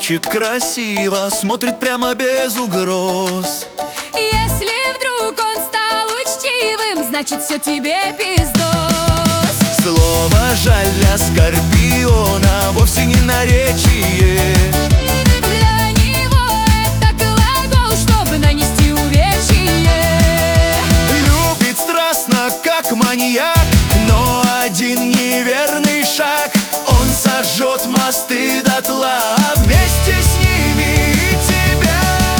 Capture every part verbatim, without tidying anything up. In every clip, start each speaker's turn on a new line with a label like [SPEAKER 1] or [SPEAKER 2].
[SPEAKER 1] молчит красиво, смотрит прямо без угроз.
[SPEAKER 2] Если вдруг он стал учтивым, значит все тебе пиздос.
[SPEAKER 1] Слово жаль для скорпиона вовсе не наречие.
[SPEAKER 2] Для него это глагол, чтобы нанести увечье.
[SPEAKER 1] Любит страстно, как маньяк, но один неверный шаг он сожжет мосты дотла, а вместе с ними и тебя.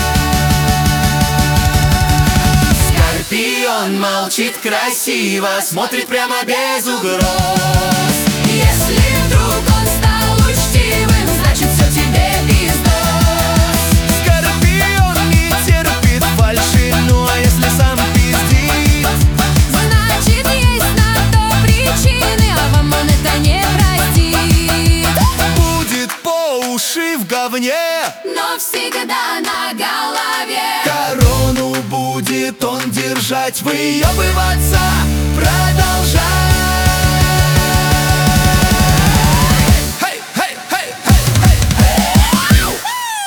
[SPEAKER 1] Скорпион молчит красиво, смотрит прямо без угроз.
[SPEAKER 2] Если вдруг он стал учтивым, значит все тебе пиздос.
[SPEAKER 1] Скорпион не терпит фальши, ну а если сам пиздит,
[SPEAKER 2] Значит есть на то причины, а вам он это не простит.
[SPEAKER 1] будет по уши в говне,
[SPEAKER 2] Но всегда на голове.
[SPEAKER 1] корону будет он держать, выебываться продолжать. Хей, хей, хей, хей, хей, хей.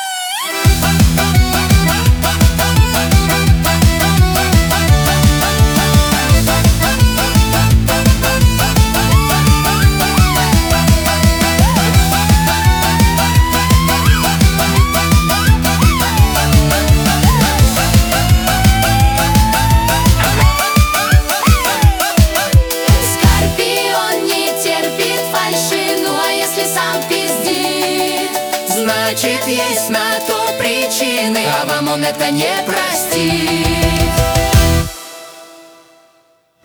[SPEAKER 2] Скорпион не терпит фальши, ну а если сам пиздит,
[SPEAKER 1] Значит, есть на то причины, а вам он это не простит.